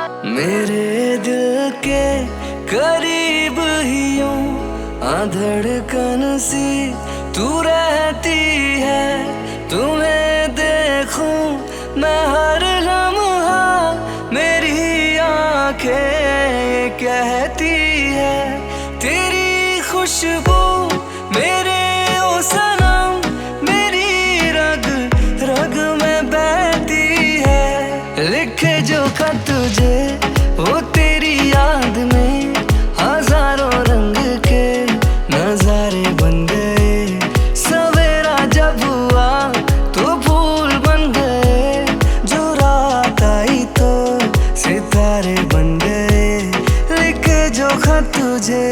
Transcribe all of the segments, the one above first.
मेरे दिल के करीब ही यूं धड़कन सी तू रहती है। तुम्हें देखूं मैं हर लम्हा, मेरी आंखें कहती है तेरी खुशबू मेरे ओ सनम, मेरी रग रग में बहती है। लिखे जो खत तुझे वो तेरी याद में हजारों रंग के नजारे बन गए। सवेरा जब हुआ तो फूल बन गए, जो रात आई तो सितारे बन गए। लिखे जो खत तुझे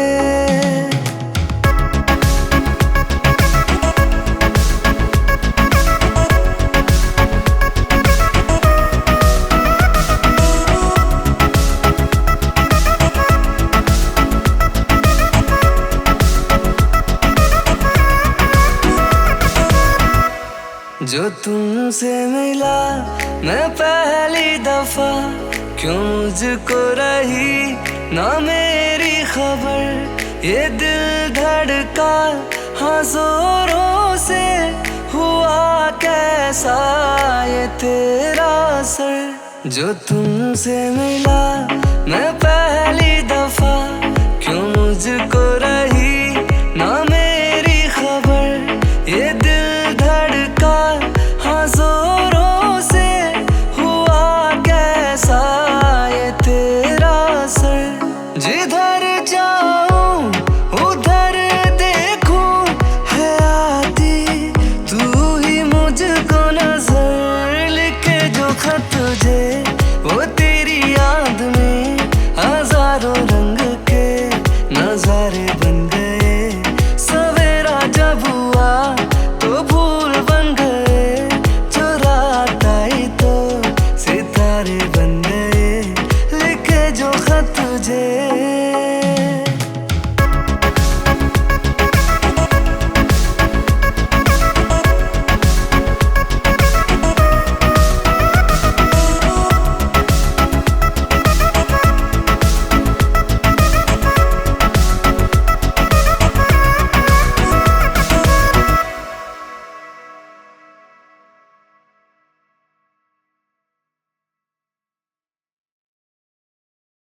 जो तुमसे मिला मैं पहली दफा, क्यों मुझको रही ना मेरी खबर। ये दिल धड़का हाँ जोरों से, हुआ कैसा ये तेरा असर। जो तुमसे मिला मैं पहली दफा, क्यों मुझको रही ना मेरी खबर। ये दिल धड़का हाँ जोरों से, हुआ कैसा ये तेरा असर। जिधर जाऊं उधर देखूं है आती तू ही मुझको नजर। लिखे जो खत तुझे वो तेरी याद में हजारों रंग के नजारे बन गए। सवेरा जब हुआ तो फूल बन गए, जो रात आई तो सितारे बन गए। लिखे जो खत तुझे